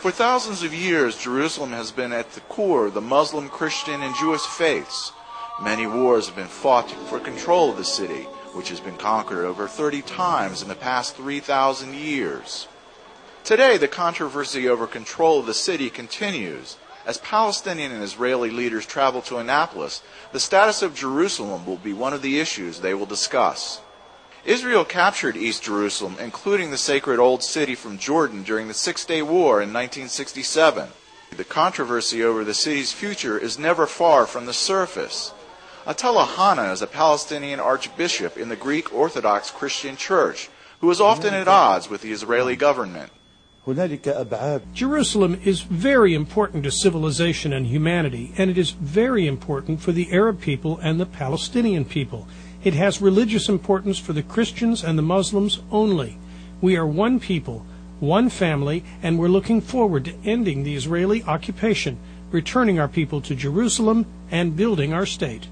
For thousands of years, Jerusalem has been at the core of the Muslim, Christian, and Jewish faiths. Many wars have been fought for control of the city, which has been conquered over 30 times in the past 3,000 years. Today, the controversy over control of the city continues. As Palestinian and Israeli leaders travel to Annapolis, the status of Jerusalem will be one of the issues they will discuss. Israel captured East Jerusalem, including the sacred Old City, from Jordan during the Six-Day War in 1967. The controversy over the city's future is never far from the surface. Attila Hanna is a Palestinian archbishop in the Greek Orthodox Christian Church, who is often at odds with the Israeli government. Jerusalem is very important to civilization and humanity, and it is very important for the Arab people and the Palestinian people. It has religious importance for the Christians and the Muslims only. We are one people, one family, and we're looking forward to ending the Israeli occupation, returning our people to Jerusalem, and building our state.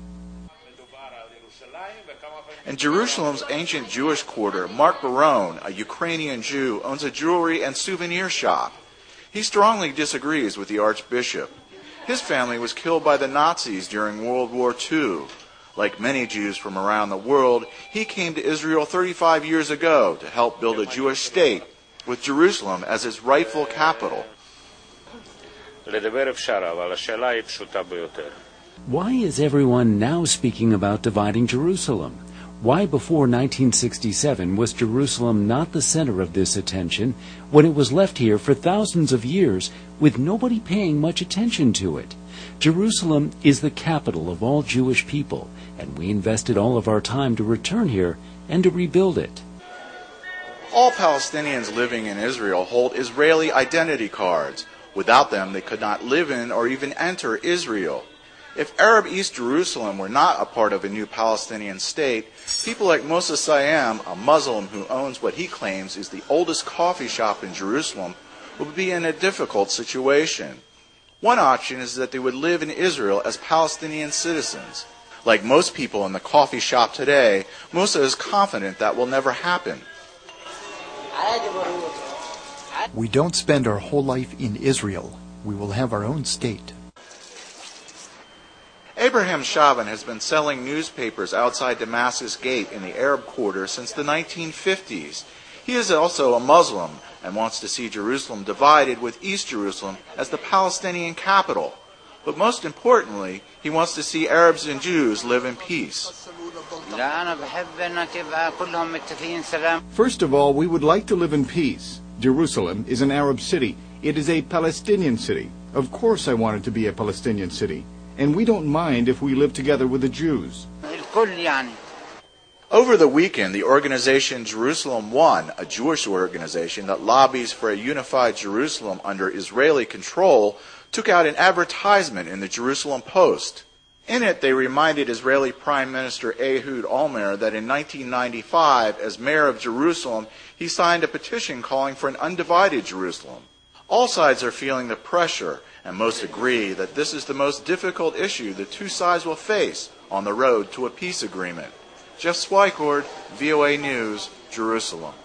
In Jerusalem's ancient Jewish quarter, Mark Barone, a Ukrainian Jew, owns a jewelry and souvenir shop. He strongly disagrees with the archbishop. His family was killed by the Nazis during World War II. Like many Jews from around the world, he came to Israel 35 years ago to help build a Jewish state, with Jerusalem as its rightful capital. Why is everyone now speaking about dividing Jerusalem? Why before 1967 was Jerusalem not the center of this attention when it was left here for thousands of years with nobody paying much attention to it? Jerusalem is the capital of all Jewish people, and we invested all of our time to return here and to rebuild it. All Palestinians living in Israel hold Israeli identity cards. Without them, they could not live in or even enter Israel. If Arab East Jerusalem were not a part of a new Palestinian state, people like Moshe Sayam, a Muslim who owns what he claims is the oldest coffee shop in Jerusalem, would be in a difficult situation. One option is that they would live in Israel as Palestinian citizens. Like most people in the coffee shop today, Moshe is confident that will never happen. We don't spend our whole life in Israel. We will have our own state. Abraham Shaban has been selling newspapers outside Damascus Gate in the Arab quarter since the 1950s. He is also a Muslim and wants to see Jerusalem divided with East Jerusalem as the Palestinian capital. But most importantly, he wants to see Arabs and Jews live in peace. First of all, we would like to live in peace. Jerusalem is an Arab city. It is a Palestinian city. Of course I want it to be a Palestinian city. And we don't mind if we live together with the Jews. Over the weekend, the organization Jerusalem One, a Jewish organization that lobbies for a unified Jerusalem under Israeli control, took out an advertisement in the Jerusalem Post. In it, they reminded Israeli Prime Minister Ehud Olmert that in 1995, as mayor of Jerusalem, he signed a petition calling for an undivided Jerusalem. All sides are feeling the pressure, and most agree that this is the most difficult issue the two sides will face on the road to a peace agreement. Jeff Swicord, VOA News, Jerusalem.